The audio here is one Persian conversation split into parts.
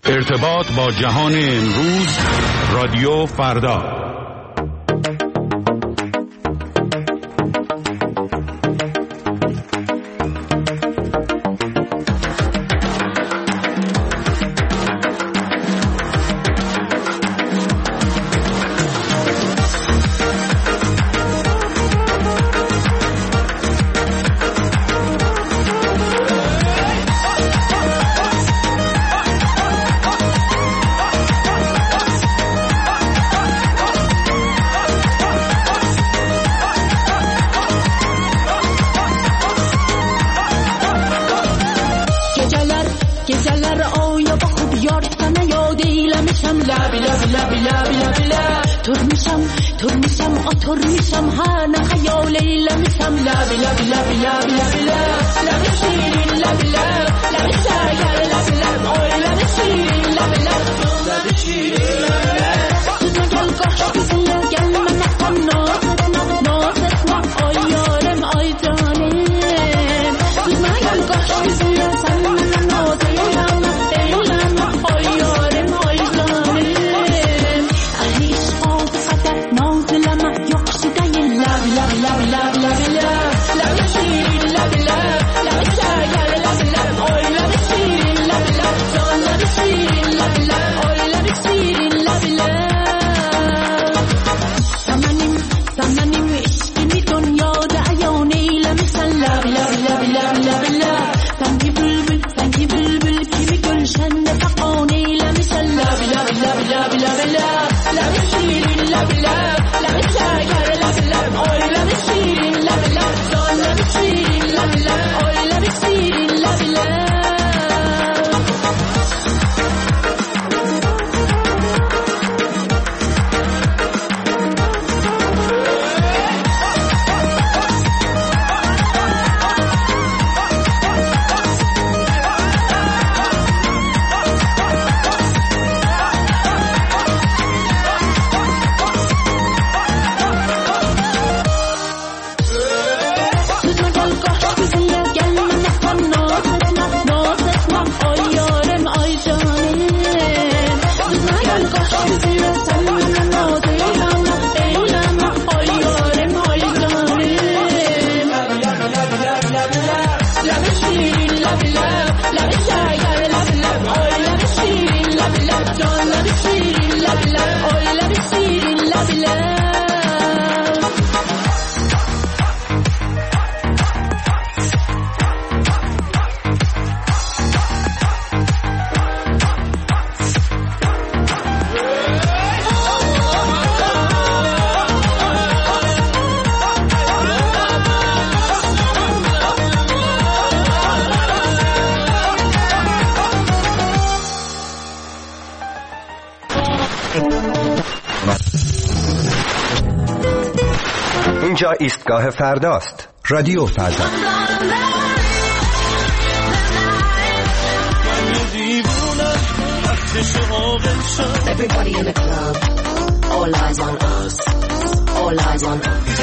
ارتباط با جهان امروز، رادیو فردا. اینجا ایستگاه فرداست. رادیو فردا. Everybody in the club, all eyes on us, all eyes on us.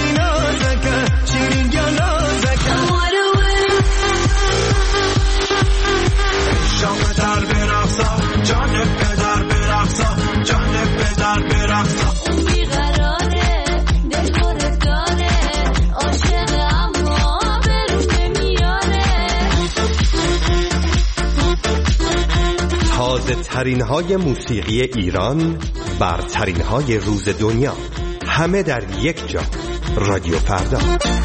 تازه ترین های موسیقی ایران، برترین های روز دنیا، همه در یک جا. رادیو فردا.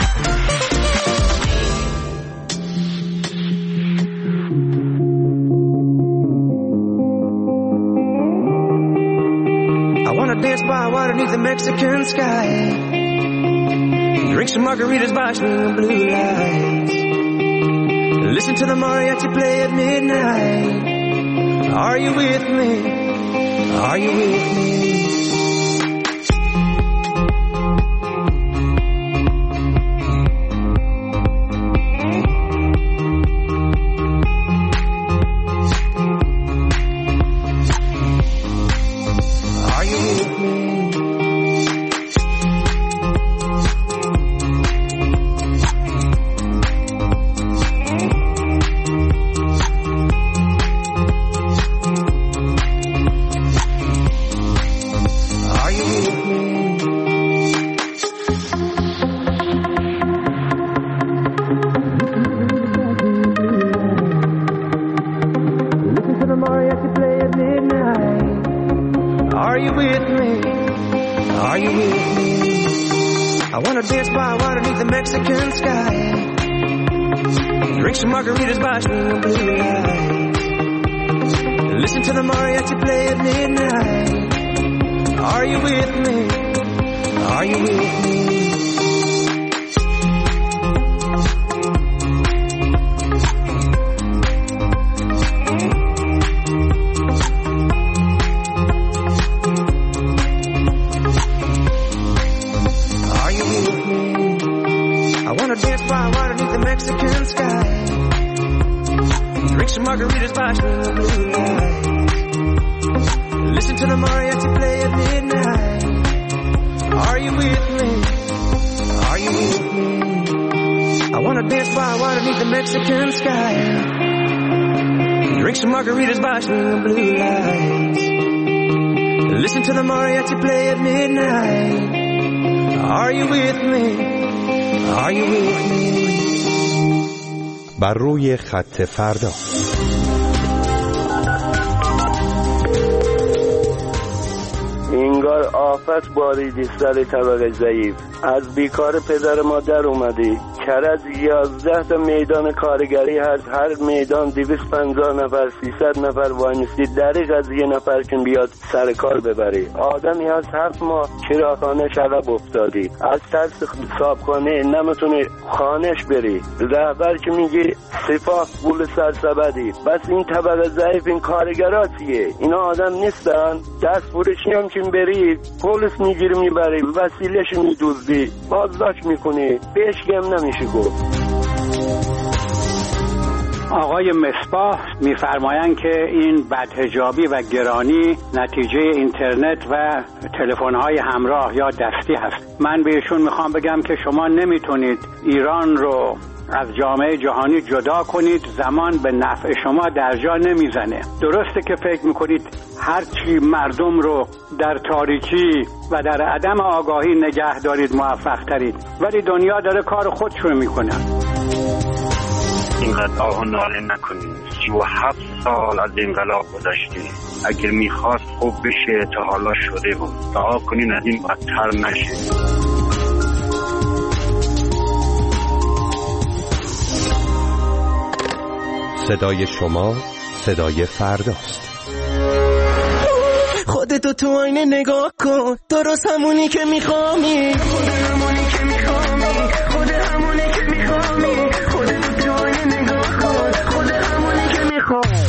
I wanna dance by water beneath the Mexican sky, drink some margaritas by swinging blue lights, listen to the mariachi play at midnight. Are you with me? Are you with me? Are you with me? Are you with me? I wanna dance by water beneath the Mexican sky. Drink some margaritas by swinging blue lights. Listen to the mariachi play at midnight. Are you with me? Are you with me? Mexican sky. Drink some margaritas by swinging blue lights. Listen to the mariachi play at midnight. Are you with me? Are you with me? I wanna dance by water beneath the Mexican sky. Drink some margaritas by swinging blue lights. Listen to the mariachi play at midnight. Are you with me? Are you with me? بر روی خط فردا. انگار آفت باریدی سر طبقه ضعیف. از بیکار پدر مادر اومدی. کرج 11 تا میدان کارگری هست، هر میدان 250 نفر 300 نفر وایمیستی، دریغ از یه نفر که بیاد سر کار ببری. آدمی هست 7 ماه چراغخانه شلب افتادی، از ترس صابخانه نمیتونی خانش بری. رهبر که میگی سپاه پول سرسبدی. بس این طبقه ضعیف این کارگراتیه، اینا آدم نیستن. دست فروشی هم که بری پلیس میگیری میبری، وسیلهش میدوزی، بازداشت میکنی، بهش گم نمیشه گفت. آقای مصباح میفرمایند که این بدحجابی و گرانی نتیجه اینترنت و تلفن‌های همراه یا دستی هست. من به ایشون میخوام بگم که شما نمیتونید ایران رو از جامعه جهانی جدا کنید، زمان به نفع شما در جا نمیزنه. درسته که فکر میکنید هرچی مردم رو در تاریکی و در عدم آگاهی نگه دارید موفق ترید، ولی دنیا داره کار خودش رو میکنه. اینقدر آه و ناله نکنید. 37 سال از انقلاب گذشته، اگر میخواست خوب بشه تا حالا شده بود. دعا کنین از این بدتر نشه. صدای شما صدای فرداست. خودتو تو آینه نگاه کن، درست همونی که میخوامی، خود همونی که میخوامی، خود همونی که میخوامی. خودتو تو آینه نگاه کن، خود همونی که میخوامی.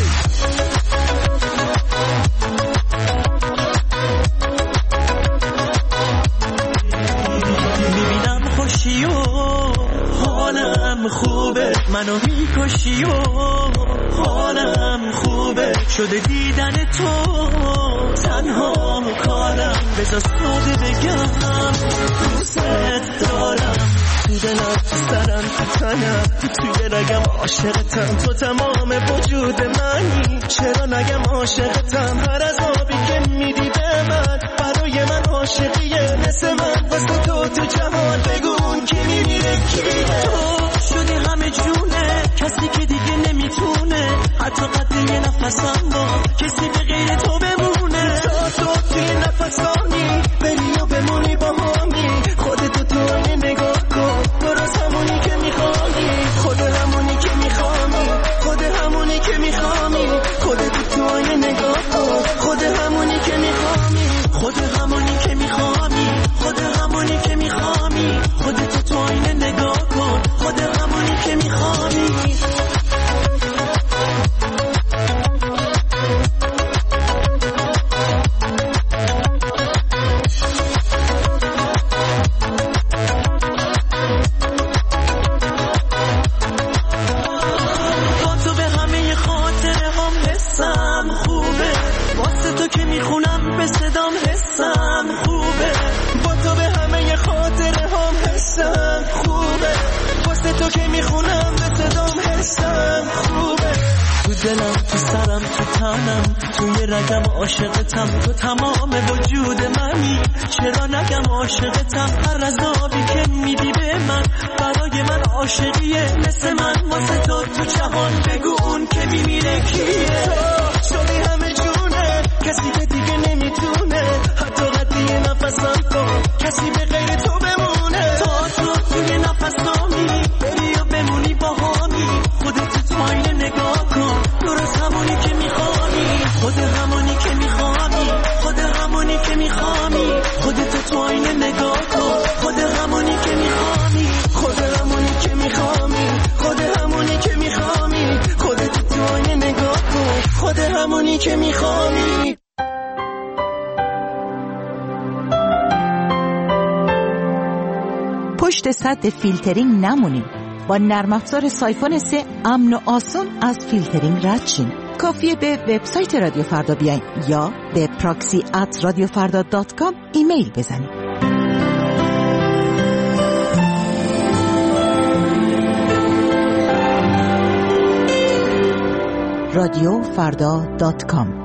میبینم خوشی و حالم خوبه، منو میکشی و حالم خوبه، شده دیدن تو تنها کارم. بذار ساده بگم دوست دارم، تو دلم، تو سرم، تو تنم، توی رگم عاشقتم، تو تمام وجود منی. چرا نگم عاشقتم؟ هر از آبی که میدی به من برای من عاشقیه، مثل من واسه تو جهان بگون کی میمیره کیه. تو شدی همه جونه، کسی که دیگه نمیتونه حتی قد یه نفسم با کسی به غیر تو بمونه. تا تو توی نفسانی بری و بمونی با همی، خودتو تو آینه نگاه کن، درست همونی که میخوانی، خود همونی که میخوانی، خود همونی که میخوانی. خودتو تو آینه نگاه کن، خود همونی که میخوانی، خود همونی که میخوانی، خود همونی که میخوانی. خودتو تو آینه نگاه کن، خود همونی که میخوانی. دلم، تو سرم، تو تنم، توی رگم عاشقتم، تو تمام وجود منی. چرا نگم عاشقتم؟ هر عذابی که میدی به من برای من عاشقیه، مثل من واسه تو جهان بگو اون که میمیره کیه. تو شدی همه جونه، کسی که دیگه نمیتونه همونی که میخوای. پشت سد فیلترینگ نمونین. با نرم افزار سایفون 3 امن و آسان از فیلترینگ رد شین. کافیه به وبسایت رادیو فردا بیاین یا به proxy@radiofarda.com ایمیل بزنید. radiofarda.com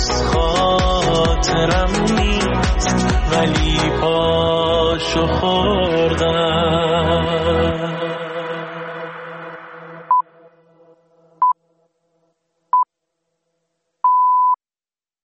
خاطرم نیست ولی پاشو خود